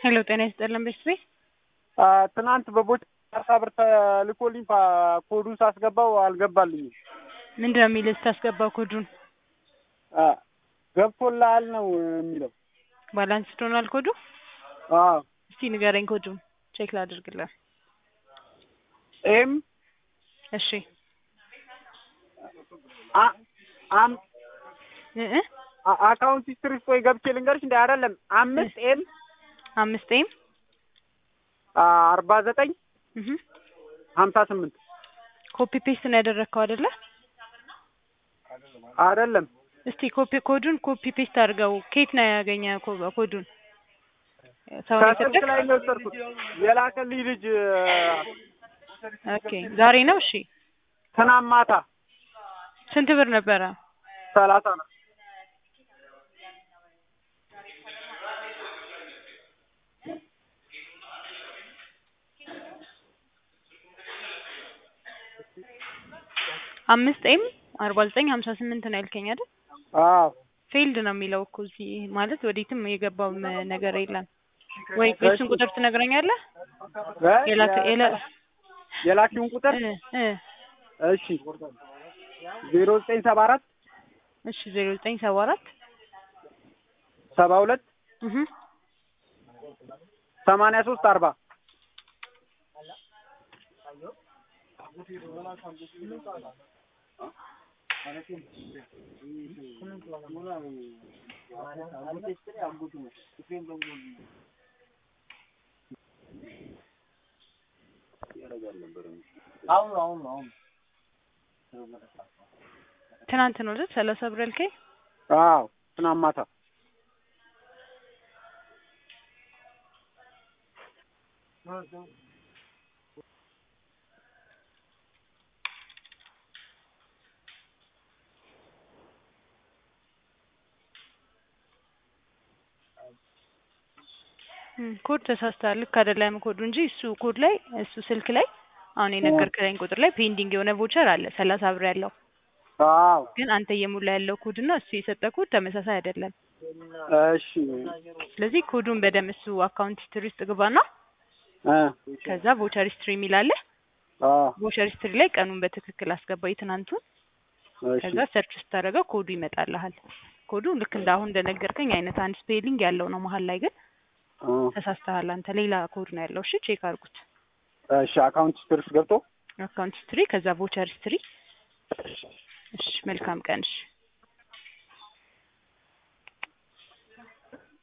ሄሎ ጤና ይስጥልን ቤተሰብ ትናንት በቦች 40 ብር ተልኮልኝ ኮዱን ሳስገባው አልገባልኝም። ምንድነው የሚልህ ስታስገባው ኮዱን? ገብቶልሃል ነው የሚለው። ባላንስ ሆኗል ኮዱ? አዎ። እስቲ ንገረኝ ኮዱን ቼክ ላድርግልህ። ኤም እሺ አካውንት ሂስትሪ ወይ ገብቼ ልንገርሽ እንዴ? አይደለም 5 ኤም 49 58 ኮፒ ፔስት ነው ያደረግከው አይደለ? አይደለም። እስቲ ኮዱን ኮፒ ፔስት አድርገው። ከየት ነው ያገኘው ኮዱን? ከስልክ ላይ ነው የወሰድኩት የላከልኝ ልጅ። ኦኬ ዛሬ ነው? እሺ ትናንት ማታ። ስንት ብር ነበረ? 30 ነው። አምስት ኤም 4958 ነው ያልከኝ አይደል? አዎ። ፌልድ ነው የሚለው እኮ እዚህ ማለት ወዴትም የገባው ነገር የለም ወይ? እሱን ቁጥር ትነግረኛለህ? የላኪውን ቁጥር እሺ 0974 እሺ 0974 72 83 40 አሁን ትናንት ነው አይደል? 30 ብር ያልከኝ? አዎ ትናንት ማታ። ኮድ ተሳስተሃል። ልክ አይደለም ኮዱ እንጂ እሱ ኮድ ላይ እሱ ስልክ ላይ አሁን የነገርከኝ ቁጥር ላይ ፔንዲንግ የሆነ ቮቸር አለ 30 ብር ያለው። አዎ ግን አንተ እየሞላ ያለው ኮድ እና እሱ የሰጠ ኮድ ተመሳሳይ አይደለም። እሺ ስለዚህ ኮዱን በደም እሱ አካውንት ሂስትሪ ውስጥ ግባና ከዛ ቮቸር ሂስትሪ የሚል አለ። ቮቸር ሂስትሪ ላይ ቀኑን በትክክል አስገባ የትናንቱን። ከዛ ሰርች ስታደርገው ኮዱ ይመጣልሃል። ኮዱ ልክ እንዳሁን እንደነገርከኝ አይነት አንድ ስፔሊንግ ያለው ነው መሀል ላይ ግን ተሳስተሃል አንተ ሌላ ኮድ ነው ያለው። እሺ ቼክ አድርጉት። እሺ አካውንት ሂስትሪ ገብቶ አካውንት ሂስትሪ ከዛ ቮቸር ሂስትሪ። እሺ መልካም ቀን። እሺ